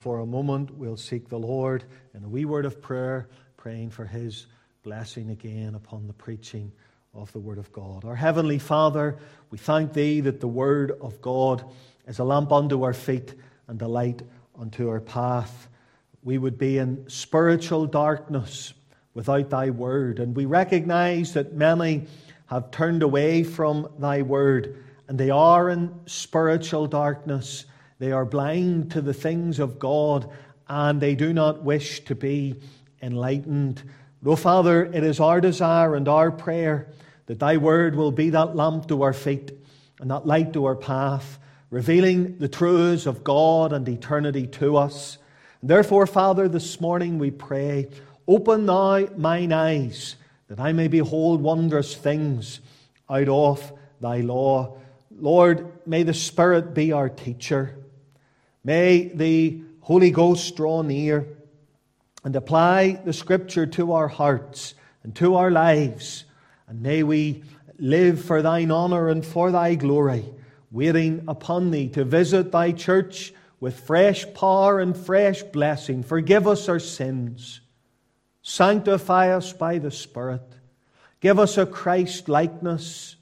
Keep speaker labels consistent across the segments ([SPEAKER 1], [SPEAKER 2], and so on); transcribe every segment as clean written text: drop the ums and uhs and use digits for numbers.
[SPEAKER 1] For a moment, we'll seek the Lord in a wee word of prayer, praying for His blessing again upon the preaching of the Word of God. Our Heavenly Father, we thank Thee that the Word of God is a lamp unto our feet and a light unto our path. We would be in spiritual darkness without Thy Word, and we recognize that many have turned away from Thy Word, and they are in spiritual darkness. They are blind to the things of God, and they do not wish to be enlightened. Oh, Father, it is our desire and our prayer that Thy Word will be that lamp to our feet and that light to our path, revealing the truths of God and eternity to us. And therefore, Father, this morning we pray, open Thou mine eyes, that I may behold wondrous things out of Thy law. Lord, may the Spirit be our teacher. May the Holy Ghost draw near and apply the Scripture to our hearts and to our lives. And may we live for Thine honour and for Thy glory, waiting upon Thee to visit Thy church with fresh power and fresh blessing. Forgive us our sins. Sanctify us by the Spirit. Give us a Christ-likeness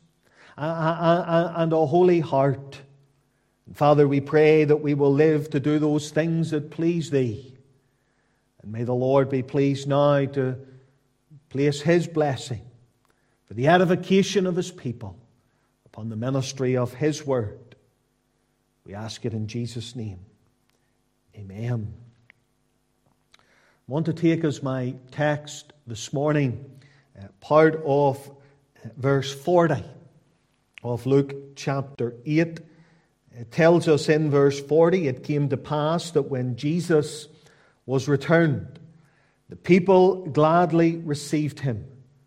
[SPEAKER 1] and a holy heart. Father, we pray that we will live to do those things that please Thee. And may the Lord be pleased now to place His blessing for the edification of His people upon the ministry of His Word. We ask it in Jesus' name. Amen. I want to take as my text this morning part of verse 40 of Luke chapter 8. It tells us in verse 40, it came to pass that when Jesus was returned, the people gladly received Him.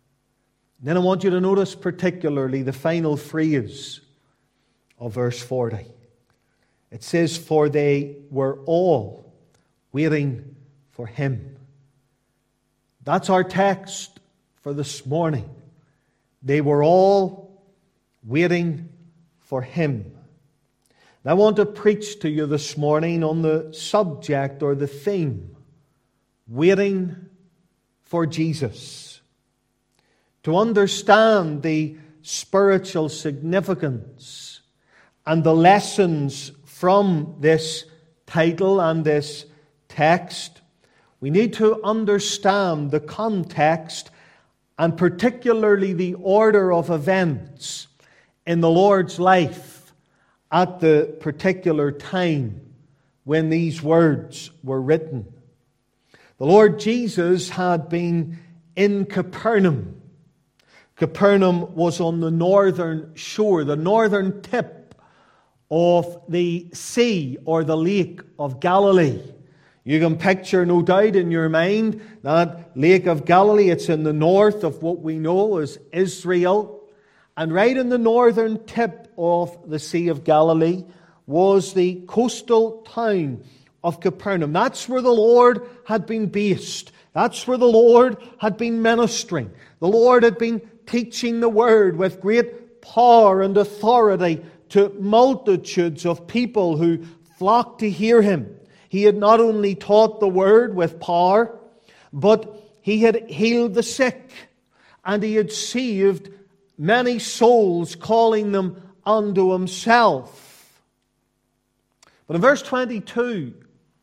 [SPEAKER 1] And then I want you to notice particularly the final phrase of verse 40. It says, for they were all waiting for Him. That's our text for this morning. They were all waiting for Him. I want to preach to you this morning on the subject or the theme, waiting for Jesus. To understand the spiritual significance and the lessons from this title and this text, we need to understand the context and particularly the order of events in the Lord's life at the particular time when these words were written. The Lord Jesus had been in Capernaum. Capernaum was on the northern shore, the northern tip of the sea or the lake of Galilee. You can picture, no doubt, in your mind that Lake of Galilee. It's in the north of what we know as Israel. And right in the northern tip of the Sea of Galilee was the coastal town of Capernaum. That's where the Lord had been based. That's where the Lord had been ministering. The Lord had been teaching the Word with great power and authority to multitudes of people who flocked to hear Him. He had not only taught the Word with power, but He had healed the sick, and He had saved many souls, calling them unto Himself. But in verse 22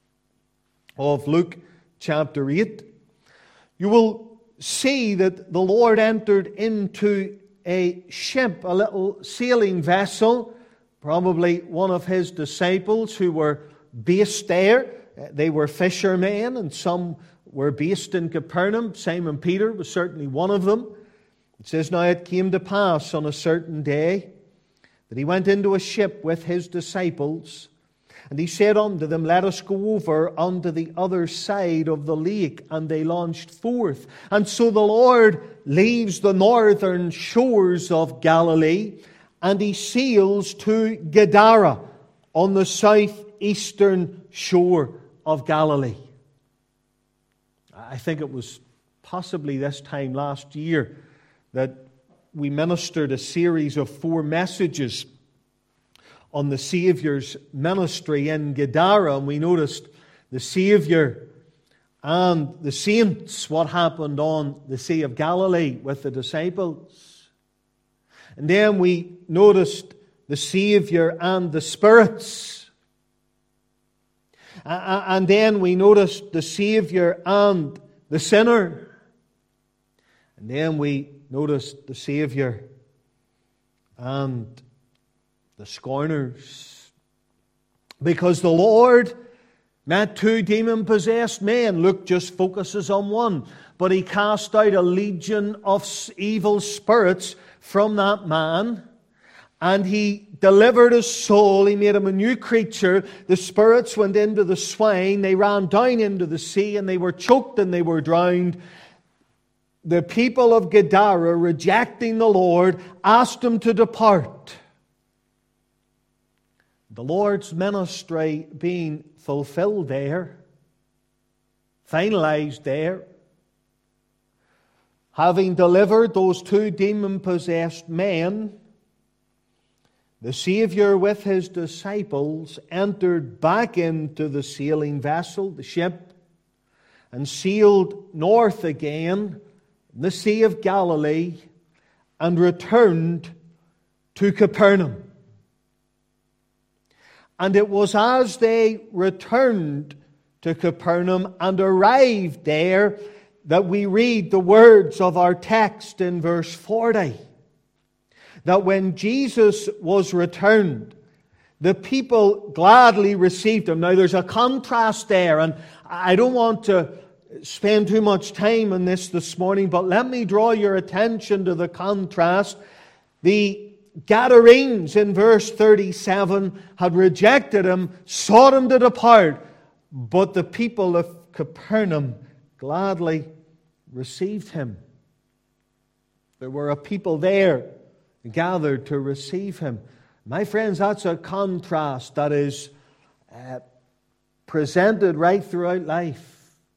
[SPEAKER 1] of Luke chapter 8, you will see that the Lord entered into a ship, a little sailing vessel, probably one of His disciples who were based there. They were fishermen, and some were based in Capernaum. Simon Peter was certainly one of them. It says, now it came to pass on a certain day that He went into a ship with His disciples, and He said unto them, let us go over unto the other side of the lake. And they launched forth. And so the Lord leaves the northern shores of Galilee, and He sails to Gadara on the southeastern shore of Galilee. I think it was possibly this time last year that we ministered a series of 4 messages on the Saviour's ministry in Gadara, and we noticed the Savior and the saints, what happened on the Sea of Galilee with the disciples. And then we noticed the Savior and the spirits. And then we noticed the Savior and the sinner. And then we noticed the Savior and the scorners. Because the Lord met two demon-possessed men. Luke just focuses on one. But He cast out a legion of evil spirits from that man. And He delivered his soul. He made him a new creature. The spirits went into the swine. They ran down into the sea and they were choked and they were drowned. The people of Gadara, rejecting the Lord, asked Him to depart. The Lord's ministry being fulfilled there, finalized there. Having delivered those two demon-possessed men, the Savior with His disciples entered back into the sailing vessel, the ship, and sailed north again in the Sea of Galilee and returned to Capernaum. And it was as they returned to Capernaum and arrived there that we read the words of our text in verse 40. That when Jesus was returned, the people gladly received Him. Now there's a contrast there, and I don't want to spend too much time on this morning, but let me draw your attention to the contrast. The Gadarenes in verse 37 had rejected Him, sought Him to depart, but the people of Capernaum gladly received Him. There were a people there gathered to receive Him. My friends, that's a contrast that is presented right throughout life.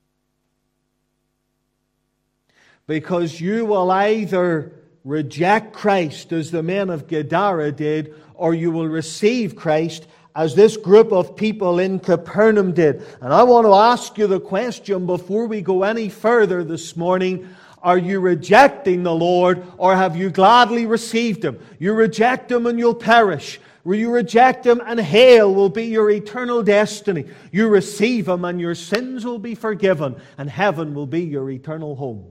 [SPEAKER 1] Because you will either reject Christ as the men of Gadara did, or you will receive Christ as this group of people in Capernaum did. And I want to ask you the question before we go any further this morning. Are you rejecting the Lord, or have you gladly received Him? You reject Him and you'll perish. You reject Him and hell will be your eternal destiny. You receive Him and your sins will be forgiven, and heaven will be your eternal home.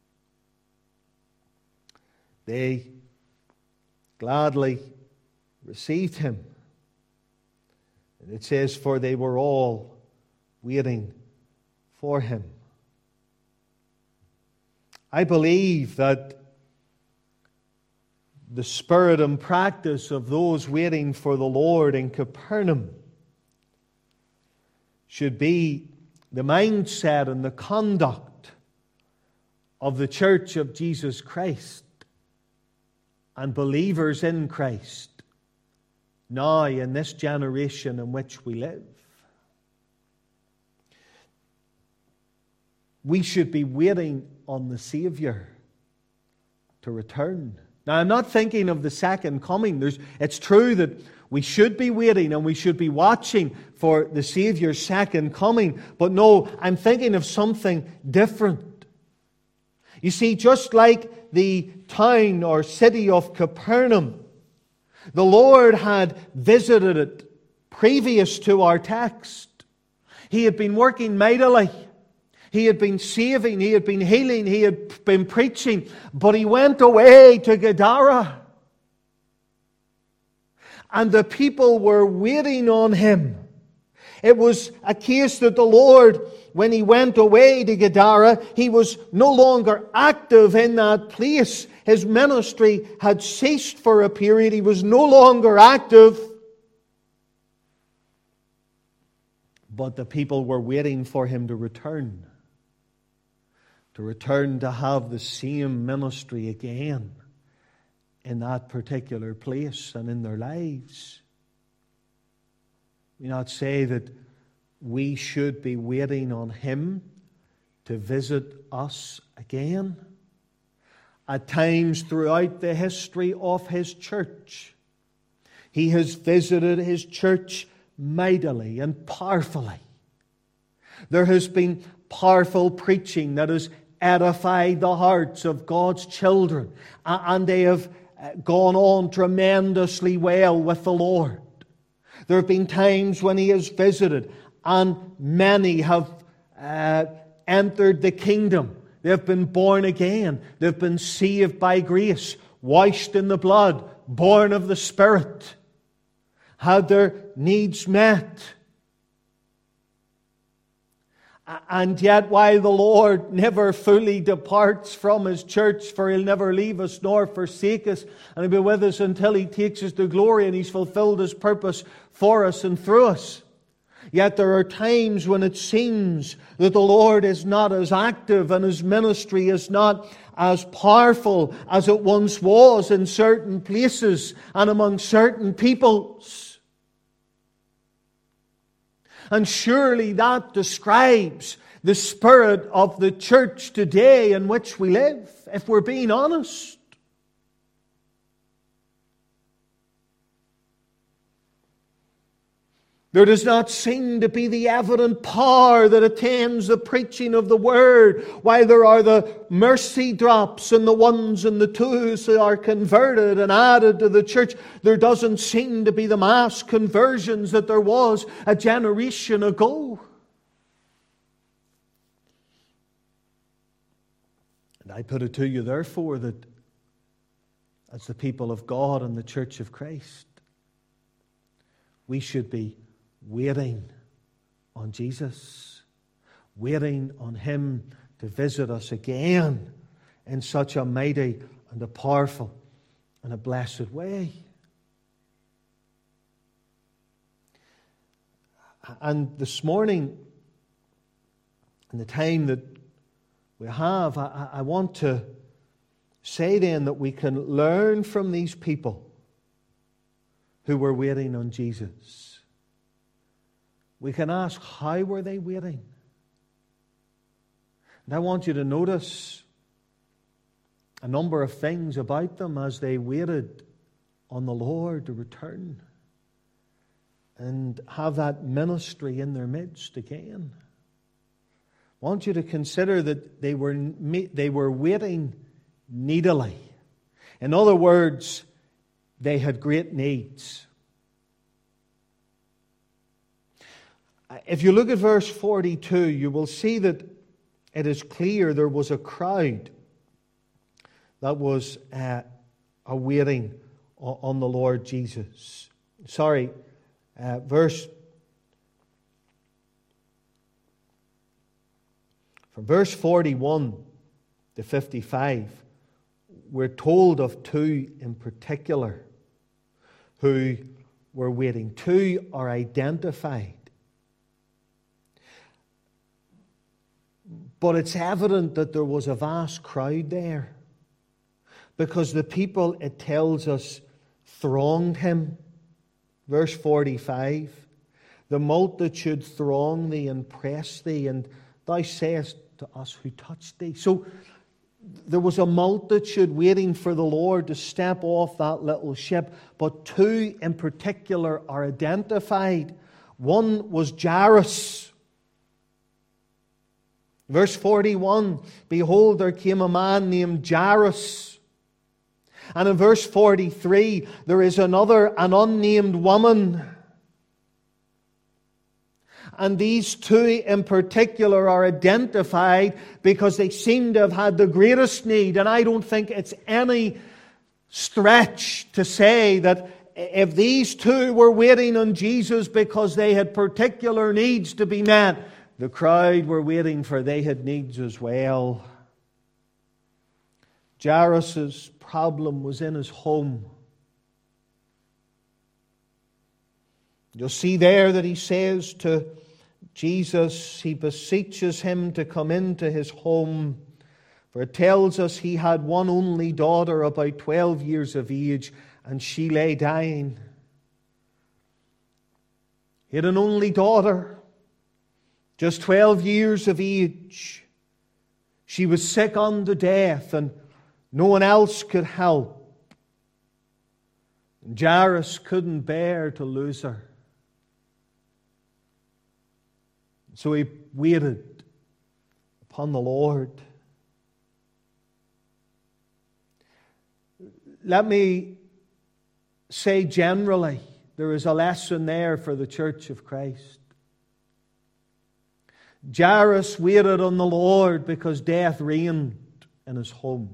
[SPEAKER 1] They gladly received Him. And it says, for they were all waiting for Him. I believe that the spirit and practice of those waiting for the Lord in Capernaum should be the mindset and the conduct of the Church of Jesus Christ and believers in Christ now in this generation in which we live. We should be waiting on the Savior to return. Now, I'm not thinking of the second coming. It's true that we should be waiting and we should be watching for the Savior's second coming. But no, I'm thinking of something different. You see, just like the town or city of Capernaum, the Lord had visited it previous to our text. He had been working mightily. He had been saving, He had been healing, He had been preaching, but He went away to Gadara. And the people were waiting on Him. It was a case that the Lord, when He went away to Gadara, He was no longer active in that place. His ministry had ceased for a period. He was no longer active. But the people were waiting for Him to return. To return to have the same ministry again in that particular place and in their lives. We not say that we should be waiting on Him to visit us again. At times throughout the history of His church, He has visited His church mightily and powerfully. There has been powerful preaching that has edified the hearts of God's children, and they have gone on tremendously well with the Lord. There have been times when He has visited, and many have entered the kingdom. They have been born again. They have been saved by grace, washed in the blood, born of the Spirit, had their needs met. And yet, while the Lord never fully departs from His church, for He'll never leave us nor forsake us, and He'll be with us until He takes us to glory and He's fulfilled His purpose for us and through us. Yet there are times when it seems that the Lord is not as active and His ministry is not as powerful as it once was in certain places and among certain peoples. And surely that describes the spirit of the church today in which we live, if we're being honest. There does not seem to be the evident power that attends the preaching of the Word, while there are the mercy drops and the ones and the twos that are converted and added to the church. There doesn't seem to be the mass conversions that there was a generation ago. And I put it to you, therefore, that as the people of God and the Church of Christ, we should be waiting on Jesus, waiting on Him to visit us again in such a mighty and a powerful and a blessed way. And this morning, in the time that we have, I want to say then that we can learn from these people who were waiting on Jesus. We can ask, how were they waiting? And I want you to notice a number of things about them as they waited on the Lord to return and have that ministry in their midst again. I want you to consider that they were waiting needily. In other words, they had great needs. If you look at verse 42, you will see that it is clear there was a crowd that was awaiting on the Lord Jesus. From verse 41 to 55, we're told of two in particular who were waiting. Two are identified. But it's evident that there was a vast crowd there, because the people, it tells us, thronged Him. Verse 45, the multitude throng thee and press thee, and thou sayest to us, who touched thee? So there was a multitude waiting for the Lord to step off that little ship, but two in particular are identified. One was Jairus. Verse 41, behold, there came a man named Jairus. And in verse 43, there is an unnamed woman. And these two in particular are identified because they seem to have had the greatest need. And I don't think it's any stretch to say that if these two were waiting on Jesus because they had particular needs to be met, the crowd were waiting for they had needs as well. Jairus' problem was in his home. You'll see there that he says to Jesus, he beseeches Him to come into his home. For it tells us he had one only daughter about 12 years of age, and she lay dying. He had an only daughter, just 12 years of age. She was sick unto death, and no one else could help. And Jairus couldn't bear to lose her. So he waited upon the Lord. Let me say generally, there is a lesson there for the Church of Christ. Jairus waited on the Lord because death reigned in his home.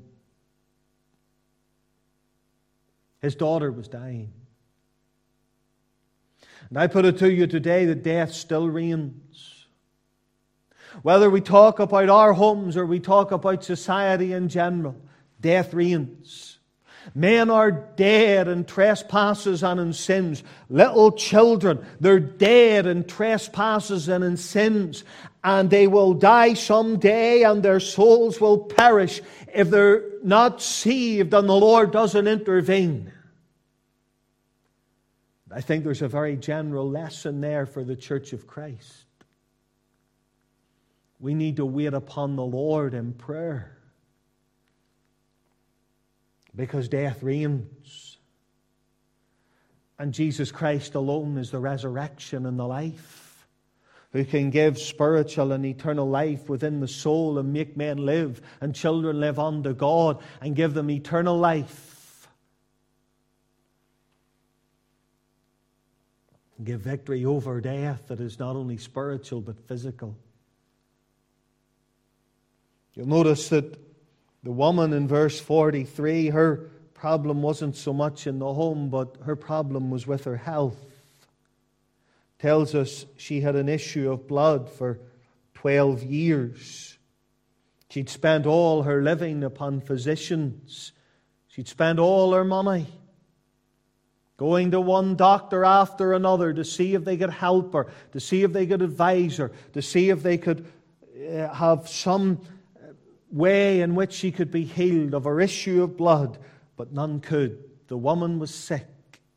[SPEAKER 1] His daughter was dying. And I put it to you today that death still reigns. Whether we talk about our homes or we talk about society in general, death reigns. Men are dead in trespasses and in sins. Little children, they're dead in trespasses and in sins. And they will die someday and their souls will perish if they're not saved and the Lord doesn't intervene. I think there's a very general lesson there for the Church of Christ. We need to wait upon the Lord in prayer. Because death reigns. And Jesus Christ alone is the resurrection and the life, who can give spiritual and eternal life within the soul and make men live and children live unto God and give them eternal life. And give victory over death that is not only spiritual but physical. You'll notice that the woman in verse 43, her problem wasn't so much in the home, but her problem was with her health. It tells us she had an issue of blood for 12 years. She'd spent all her living upon physicians. She'd spent all her money going to one doctor after another to see if they could help her, to see if they could advise her, to see if they could have some way in which she could be healed of her issue of blood, but none could. The woman was sick.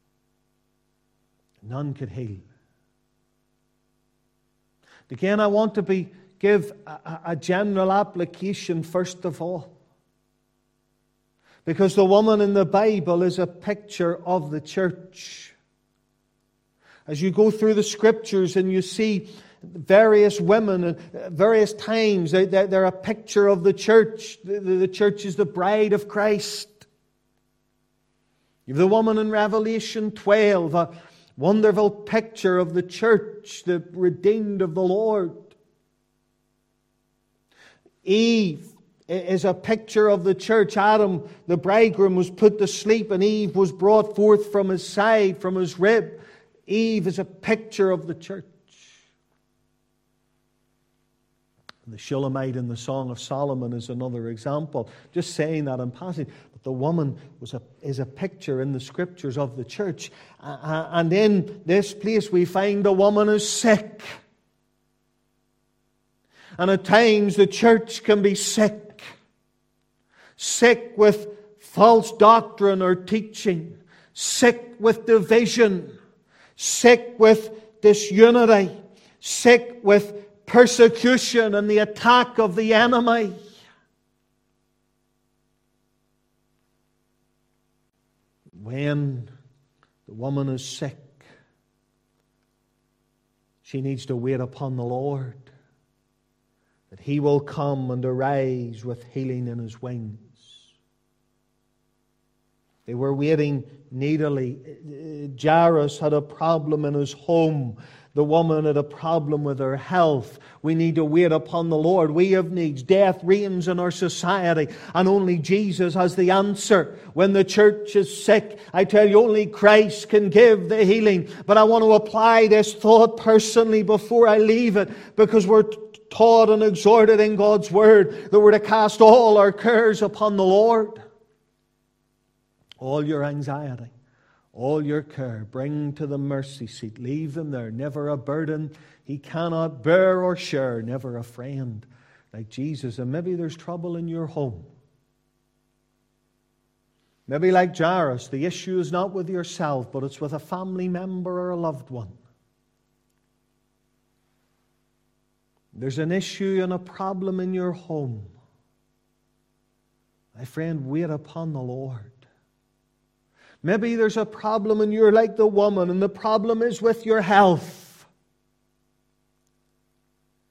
[SPEAKER 1] None could heal. Again, I want to give a general application first of all. Because the woman in the Bible is a picture of the church. As you go through the Scriptures and you see various women at various times, they're a picture of the church. The church is the bride of Christ. You have the woman in Revelation 12, a wonderful picture of the church, the redeemed of the Lord. Eve is a picture of the church. Adam, the bridegroom, was put to sleep and Eve was brought forth from his side, from his rib. Eve is a picture of the church. The Shulamite in the Song of Solomon is another example. Just saying that in passing. But the woman is a picture in the Scriptures of the church. And in this place we find the woman is sick. And at times the church can be sick. Sick with false doctrine or teaching. Sick with division. Sick with disunity. Sick with persecution and the attack of the enemy. When the woman is sick, she needs to wait upon the Lord, that He will come and arise with healing in His wings. They were waiting needily. Jairus had a problem in his home. The woman had a problem with her health. We need to wait upon the Lord. We have needs. Death reigns in our society, and only Jesus has the answer. When the church is sick, I tell you, only Christ can give the healing. But I want to apply this thought personally before I leave it, because we're taught and exhorted in God's Word that we're to cast all our cares upon the Lord. All your anxiety, all your care, bring to the mercy seat. Leave them there. Never a burden He cannot bear or share. Never a friend like Jesus. And maybe there's trouble in your home. Maybe like Jairus, the issue is not with yourself, but it's with a family member or a loved one. There's an issue and a problem in your home. My friend, wait upon the Lord. Maybe there's a problem and you're like the woman, and the problem is with your health.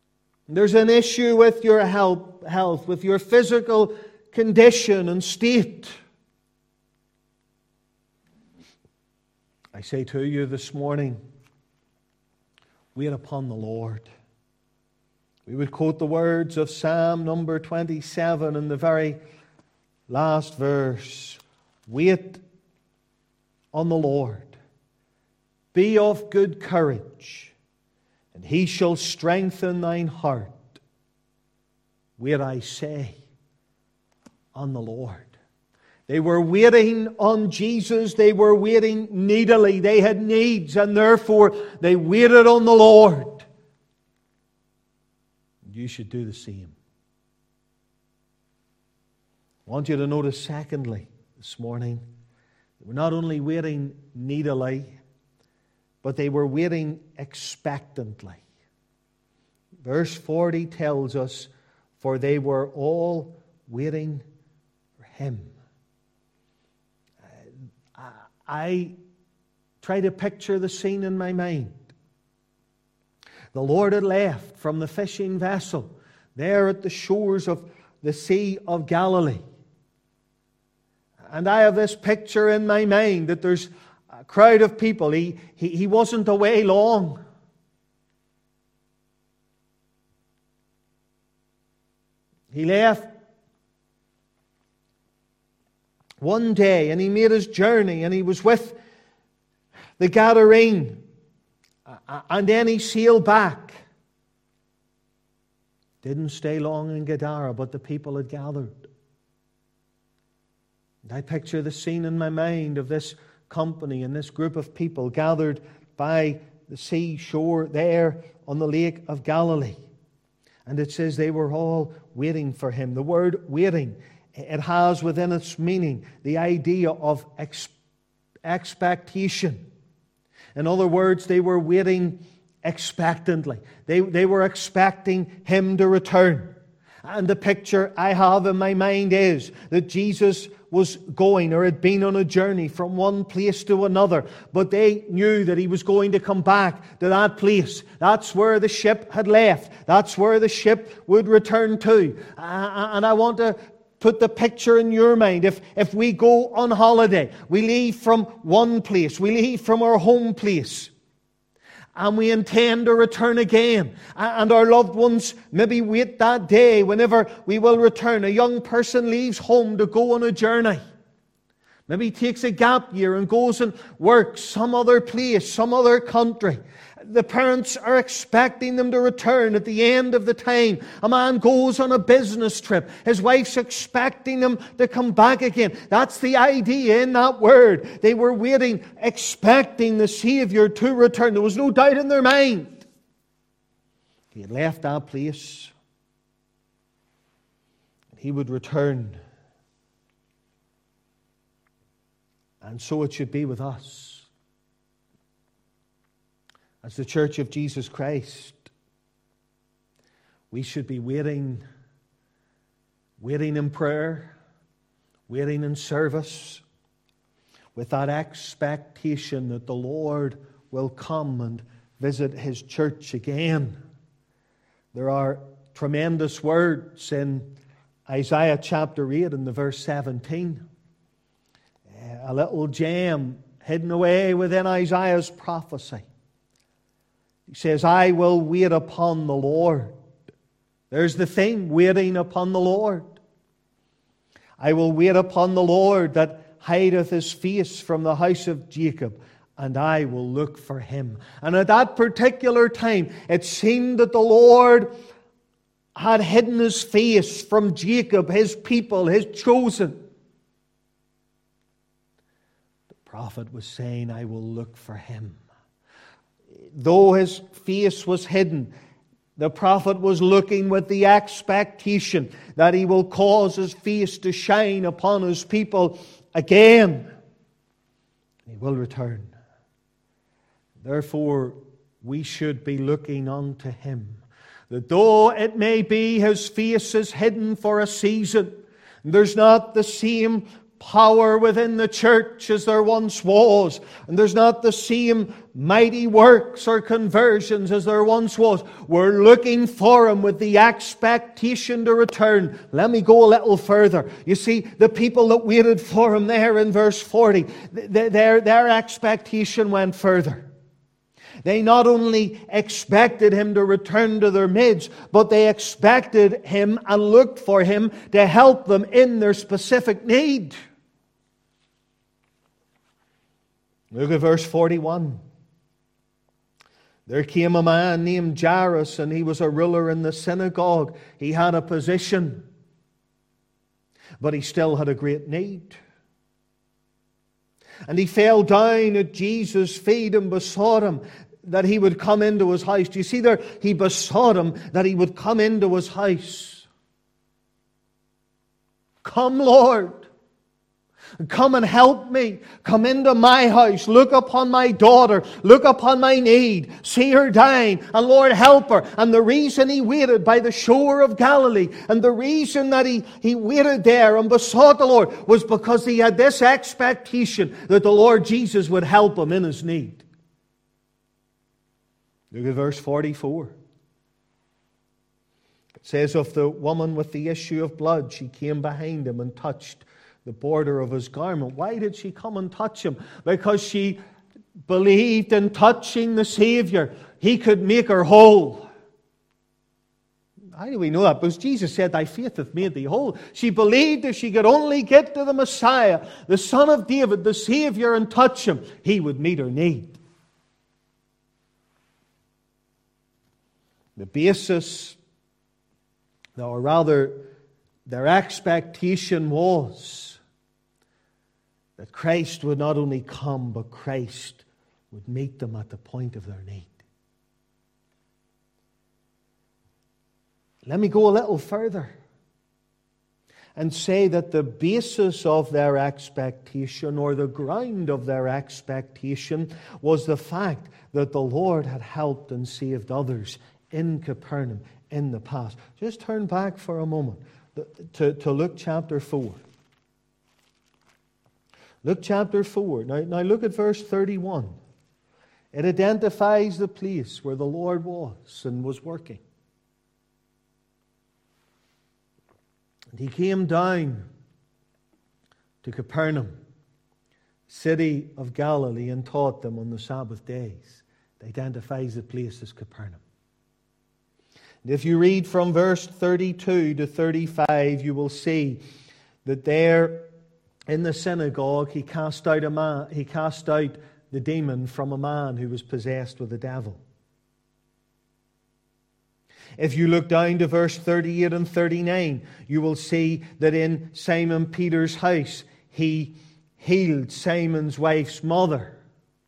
[SPEAKER 1] There's an issue with your health, with your physical condition and state. I say to you this morning, wait upon the Lord. We would quote the words of Psalm number 27 in the very last verse. Wait on the Lord. Be of good courage, and He shall strengthen thine heart. Wait, I say, on the Lord. They were waiting on Jesus. They were waiting needily. They had needs, and therefore they waited on the Lord. You should do the same. I want you to notice, secondly, this morning, they were not only waiting needily, but they were waiting expectantly. Verse 40 tells us, for they were all waiting for Him. I try to picture the scene in my mind. The Lord had left from the fishing vessel there at the shores of the Sea of Galilee. And I have this picture in my mind that there's a crowd of people. He wasn't away long. He left one day and he made his journey and he was with the Gadarene. And then he sailed back. Didn't stay long in Gadara, but the people had gathered. And I picture the scene in my mind of this company and this group of people gathered by the seashore there on the Lake of Galilee. And it says they were all waiting for Him. The word waiting, it has within its meaning the idea of expectation. In other words, they were waiting expectantly. They were expecting Him to return. And the picture I have in my mind is that Jesus was going or had been on a journey from one place to another. But they knew that He was going to come back to that place. That's where the ship had left. That's where the ship would return to. And I want to put the picture in your mind. If we go on holiday, we leave from one place, we leave from our home place, and we intend to return again, and our loved ones maybe wait that day whenever we will return. A young person leaves home to go on a journey. Maybe takes a gap year and goes and works some other place, some other country. The parents are expecting them to return at the end of the time. A man goes on a business trip. His wife's expecting him to come back again. That's the idea in that word. They were waiting, expecting the Savior to return. There was no doubt in their mind. He had left that place. He would return. And so it should be with us. As the Church of Jesus Christ, we should be waiting in prayer, waiting in service, with that expectation that the Lord will come and visit His church again. There are tremendous words in Isaiah chapter 8 and the verse 17. A little gem hidden away within Isaiah's prophecy. He says, I will wait upon the Lord. There's the thing, waiting upon the Lord. I will wait upon the Lord that hideth His face from the house of Jacob, and I will look for Him. And at that particular time, it seemed that the Lord had hidden His face from Jacob, His people, His chosen. The prophet was saying, I will look for Him. Though His face was hidden, the prophet was looking with the expectation that He will cause His face to shine upon His people again. He will return. Therefore, we should be looking unto Him, that though it may be His face is hidden for a season, there's not the same power within the church as there once was. And there's not the same mighty works or conversions as there once was. We're looking for Him with the expectation to return. Let me go a little further. You see, the people that waited for Him there in verse 40, their expectation went further. They not only expected Him to return to their midst, but they expected Him and looked for Him to help them in their specific need. Look at verse 41. There came a man named Jairus, and he was a ruler in the synagogue. He had a position, but he still had a great need. And he fell down at Jesus' feet and besought Him that He would come into his house. Do you see there? He besought Him that He would come into his house. Come, Lord. Come and help me. Come into my house. Look upon my daughter. Look upon my need. See her dying. And Lord, help her. And the reason he waited by the shore of Galilee, and the reason that he waited there and besought the Lord, was because he had this expectation that the Lord Jesus would help him in his need. Look at verse 44. It says, of the woman with the issue of blood, she came behind him and touched the border of his garment. Why did she come and touch him? Because she believed in touching the Savior, He could make her whole. How do we know that? Because Jesus said, thy faith hath made thee whole. She believed if she could only get to the Messiah, the Son of David, the Savior, and touch Him, He would meet her need. The basis, or rather, their expectation was that Christ would not only come, but Christ would meet them at the point of their need. Let me go a little further and say that the basis of their expectation, or the ground of their expectation, was the fact that the Lord had helped and saved others in Capernaum in the past. Just turn back for a moment to Luke chapter 4. Luke chapter 4. Now look at verse 31. It identifies the place where the Lord was and was working. And He came down to Capernaum, city of Galilee, and taught them on the Sabbath days. It identifies the place as Capernaum. And if you read from verse 32 to 35, you will see that there in the synagogue, He cast out the demon from a man who was possessed with the devil. If you look down to verse 38 and 39, you will see that in Simon Peter's house, He healed Simon's wife's mother.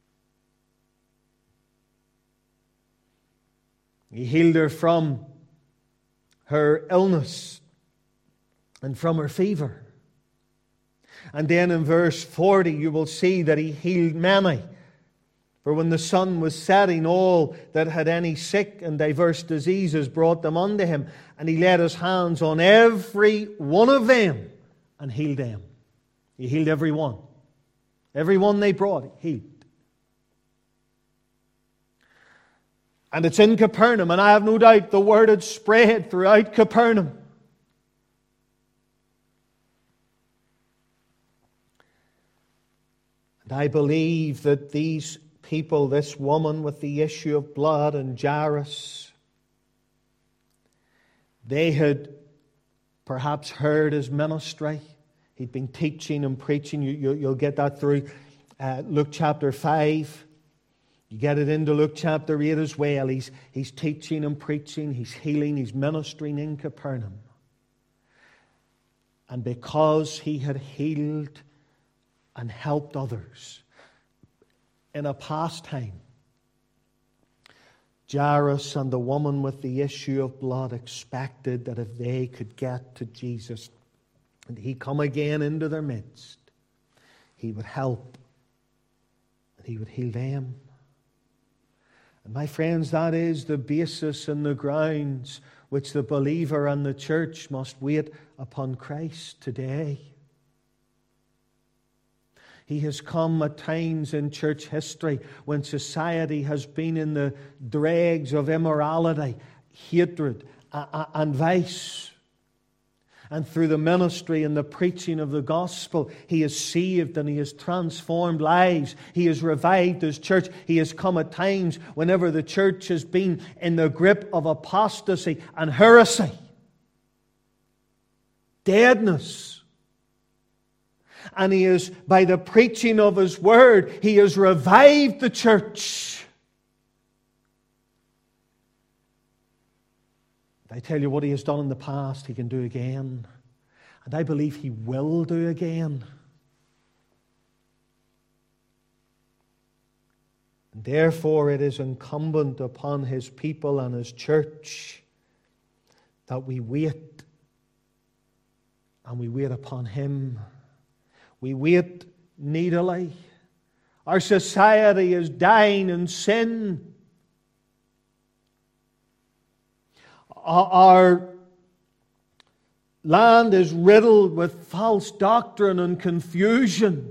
[SPEAKER 1] He healed her from her illness and from her fever. And then in verse 40, you will see that He healed many. For when the sun was setting, all that had any sick and diverse diseases brought them unto Him. And He laid His hands on every one of them and healed them. He healed every one. Every one they brought, He healed. And it's in Capernaum, and I have no doubt the word had spread throughout Capernaum. And I believe that these people, this woman with the issue of blood and Jairus, they had perhaps heard His ministry. He'd been teaching and preaching. You'll get that through Luke chapter 5. You get it into Luke chapter 8 as well. He's teaching and preaching. He's healing. He's ministering in Capernaum. And because He had healed and helped others in a past time, Jairus and the woman with the issue of blood expected that if they could get to Jesus and He come again into their midst, He would help and He would heal them. And my friends, that is the basis and the grounds which the believer and the church must wait upon Christ today. He has come at times in church history when society has been in the dregs of immorality, hatred, and vice. And through the ministry and the preaching of the gospel, He has saved and He has transformed lives. He has revived His church. He has come at times whenever the church has been in the grip of apostasy and heresy, deadness. And He has, by the preaching of His word, He has revived the church. I tell you what He has done in the past, He can do again. And I believe He will do again. And therefore it is incumbent upon His people and His church that we wait. And we wait upon Him. We wait needily. Our society is dying in sin. Our land is riddled with false doctrine and confusion.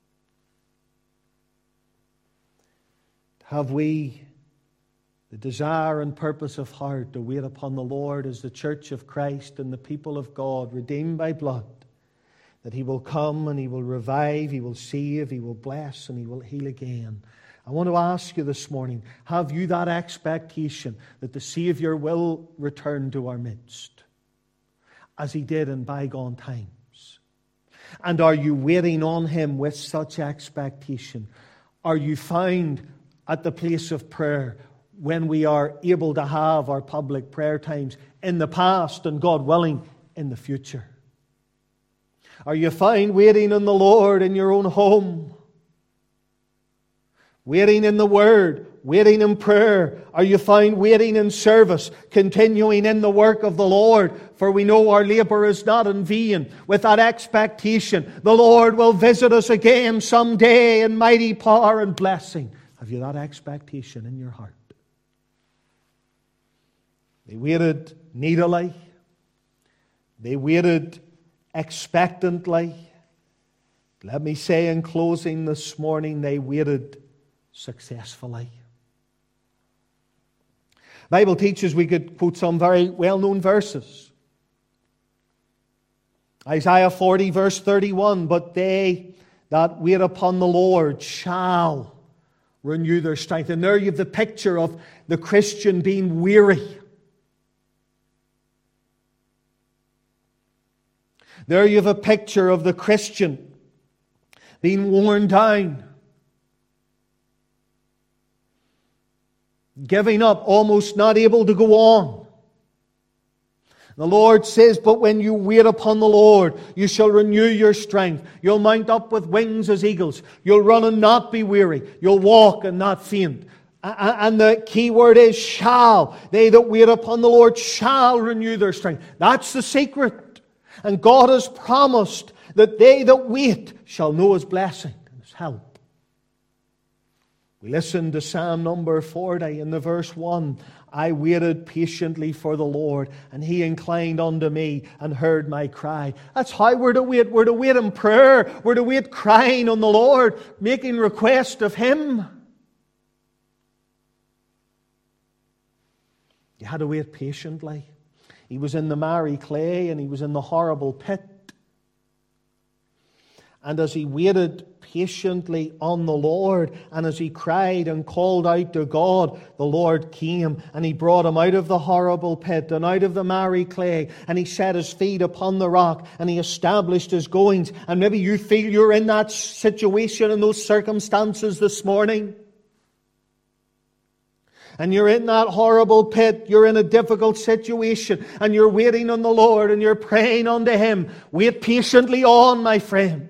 [SPEAKER 1] Have we the desire and purpose of heart to wait upon the Lord as the church of Christ and the people of God, redeemed by blood, that He will come and He will revive, He will save, He will bless, and He will heal again? I want to ask you this morning, have you that expectation that the Savior will return to our midst, as He did in bygone times? And are you waiting on Him with such expectation? Are you found at the place of prayer when we are able to have our public prayer times in the past and, God willing, in the future? Are you found waiting on the Lord in your own home? Waiting in the Word, waiting in prayer? Are you found waiting in service, continuing in the work of the Lord? For we know our labour is not in vain. With that expectation, the Lord will visit us again someday in mighty power and blessing. Have you that expectation in your heart? They waited needily. They waited expectantly. Let me say in closing this morning, they waited successfully. The Bible teaches we could quote some very well-known verses. Isaiah 40 verse 31, but they that wait upon the Lord shall renew their strength. And there you have the picture of the Christian being weary. There you have a picture of the Christian being worn down, giving up, almost not able to go on. The Lord says, but when you wait upon the Lord, you shall renew your strength. You'll mount up with wings as eagles. You'll run and not be weary. You'll walk and not faint. And the key word is shall. They that wait upon the Lord shall renew their strength. That's the secret. And God has promised that they that wait shall know His blessing and His help. We listen to Psalm number 40 in the verse 1. I waited patiently for the Lord, and He inclined unto me and heard my cry. That's how we're to wait. We're to wait in prayer. We're to wait crying on the Lord, making request of Him. You had to wait patiently. He was in the miry clay and He was in the horrible pit. And as he waited patiently on the Lord, and as he cried and called out to God, the Lord came and He brought him out of the horrible pit and out of the miry clay, and He set his feet upon the rock and He established his goings. And maybe you feel you're in that situation, in those circumstances this morning. And you're in that horrible pit, you're in a difficult situation, and you're waiting on the Lord and you're praying unto Him. Wait patiently on, my friend.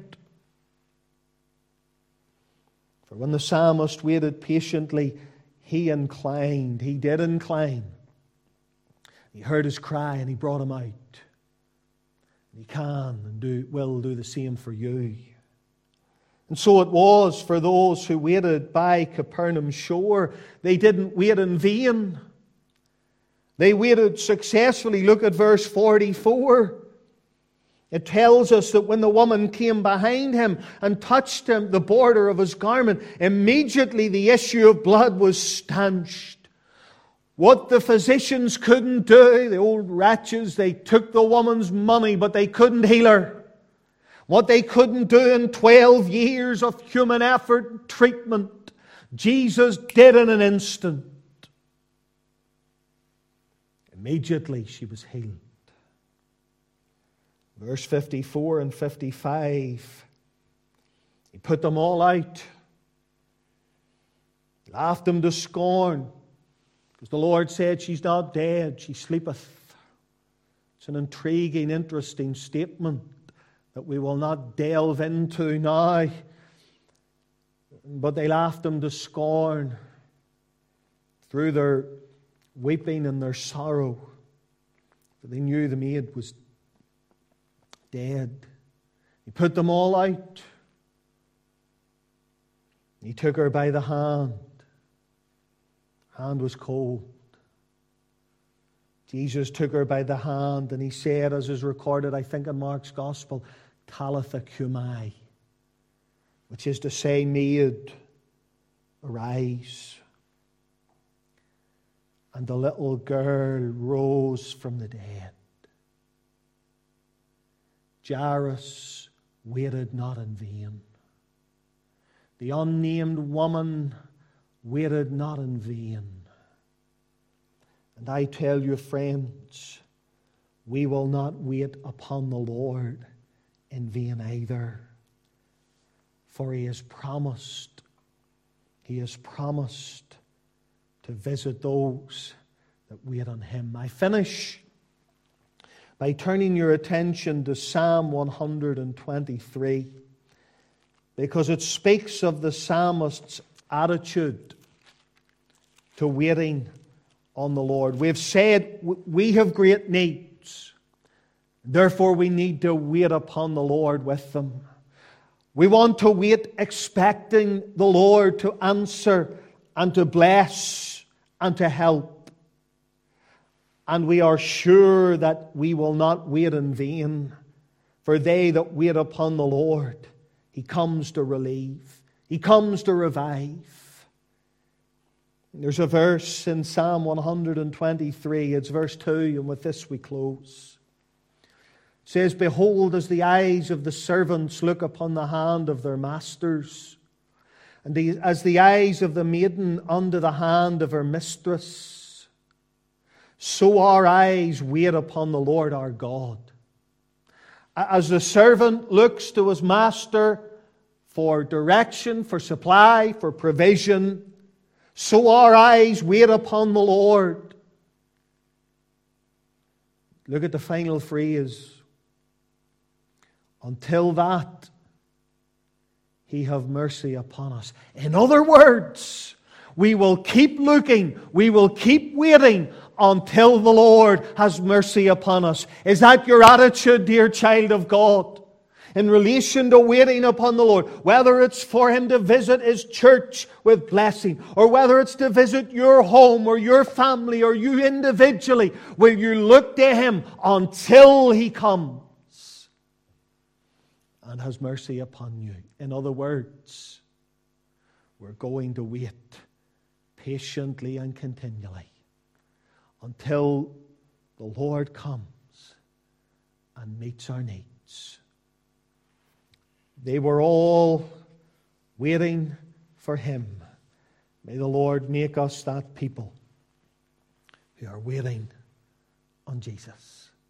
[SPEAKER 1] For when the psalmist waited patiently, he inclined. He did incline. He heard his cry and He brought him out. He can and will do the same for you. And so it was for those who waited by Capernaum shore. They didn't wait in vain. They waited successfully. Look at verse 44. It tells us that when the woman came behind him and touched him, the border of his garment, immediately the issue of blood was stanched. What the physicians couldn't do, the old wretches, they took the woman's money, but they couldn't heal her. What they couldn't do in 12 years of human effort and treatment, Jesus did in an instant. Immediately she was healed. Verse 54 and 55. He put them all out. Laughed them to scorn. Because the Lord said, she's not dead, she sleepeth. It's an intriguing, interesting statement that we will not delve into now. But they laughed him to scorn through their weeping and their sorrow. For they knew the maid was dead. He put them all out. He took her by the hand. Hand was cold. Jesus took her by the hand and he said, as is recorded, I think in Mark's Gospel, Talitha cumi, which is to say, maid, arise. And the little girl rose from the dead. Jairus waited not in vain. The unnamed woman waited not in vain. And I tell you, friends, we will not wait upon the Lord in vain either. For He has promised to visit those that wait on Him. I finish by turning your attention to Psalm 123, because it speaks of the psalmist's attitude to waiting on the Lord. We've said we have great needs, therefore we need to wait upon the Lord with them. We want to wait expecting the Lord to answer and to bless and to help. And we are sure that we will not wait in vain. For they that wait upon the Lord, He comes to relieve. He comes to revive. There's a verse in Psalm 123. It's verse 2, and with this we close. It says, behold, as the eyes of the servants look upon the hand of their masters, and as the eyes of the maiden unto the hand of her mistress, so our eyes wait upon the Lord our God. As the servant looks to his master for direction, for supply, for provision, so our eyes wait upon the Lord. Look at the final phrase. Until that, He have mercy upon us. In other words, we will keep looking, we will keep waiting until the Lord has mercy upon us. Is that your attitude, dear child of God, in relation to waiting upon the Lord? Whether it's for Him to visit His church with blessing, or whether it's to visit your home or your family or you individually, will you look to Him until He comes and has mercy upon you? In other words, we're going to wait patiently and continually until the Lord comes and meets our needs. They were all waiting for Him. May the Lord make us that people who are waiting on Jesus.